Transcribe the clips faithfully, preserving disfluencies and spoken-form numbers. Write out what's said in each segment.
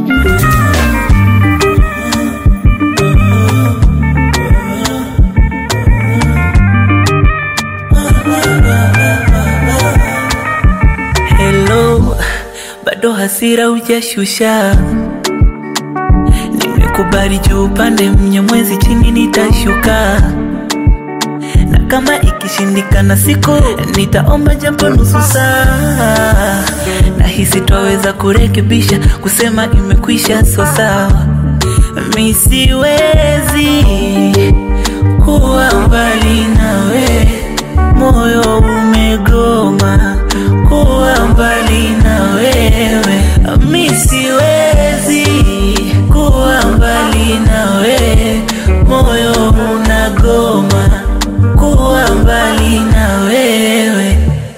Hello, bado hasira hujashusha. Nimekubali juu upande mnyamwezi chini nitashuka. Na kama ikishindikana siku nitaomba japo nusu saa. Nahisi twaweza kurekebisha, kusema imekwisha so sawa. Mi siwezi kuwa mbali nawe, moyo umegoma kuwa mbali na wewe. Mi siwezi kuwa mbali nawe, moyo unagoma kuwa mbali na wewe.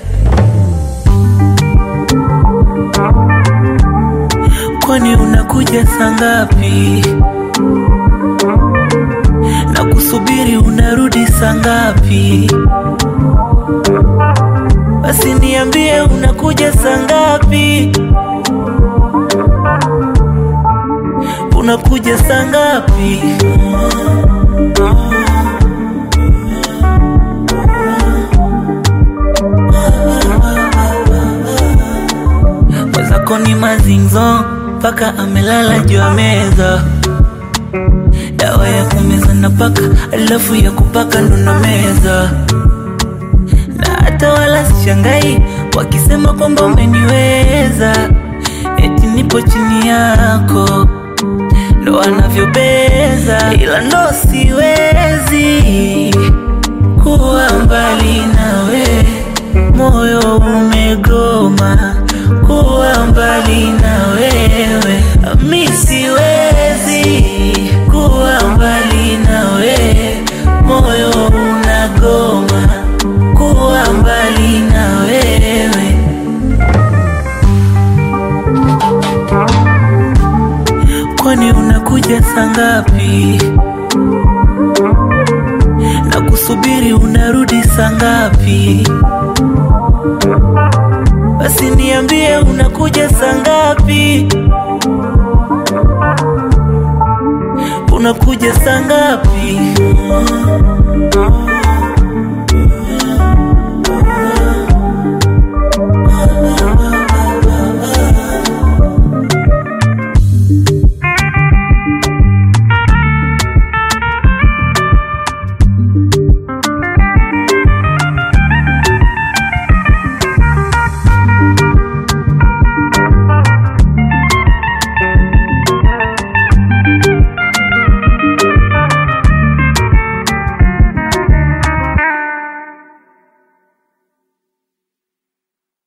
Kwani unakuja saa ngapi? Na kusubiri unarudi saa ngapi? Basi niambie unakuja saa ngapi? Unakuja saa ngapi? Mwenzako ni mazinzo paka amelala juu ya meza. Dawa ya kumeza na paka, alafu ya kupaka ndo na meza. Na hata wala sishangai wakisema kwamba umeniweza, eti nipo chini yako ndo wanavyobeza. Ila ndo siwezi kuwa mbali nawe, moyo umegoma kuwa mbali na wewe. Mi siwezi kuwa mbali nawe, moyo unagoma kuwa mbali na wewe. Kwani unakuja saa ngapi? Na kusubiri unarudi saa ngapi? Basi niambie unakuja saa ngapi? Unakuja saa ngapi?